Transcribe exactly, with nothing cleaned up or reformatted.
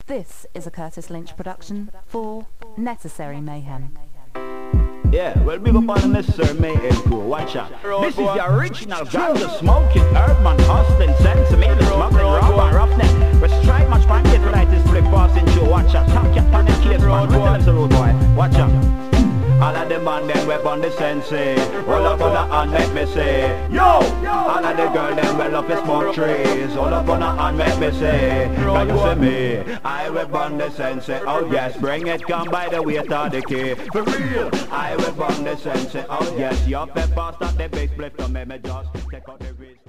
This is a Curtis Lynch production for Necessary Mayhem. Yeah, well, big up on the Necessary Mayhem crew. Watch out. This is the original ganja smoking, urban hustling, sentimental smuggling, rob and roughneck. We strike much fun, get right this flip passing show. Watch out. Top cat on the case, man. Tell them so, road boy. Watch out. All of them man, them web on the sensei. Roll up on the hand, let me say. Yo! All of the girl, them well up the smoke trees. Roll up on the hand, let me say. Can you see me? I web on the sensei. Oh yes, bring it, come by the weight of the key. For real! I web on the sensei. Oh yes, your pepper start the big split from me, me just take out the wrist.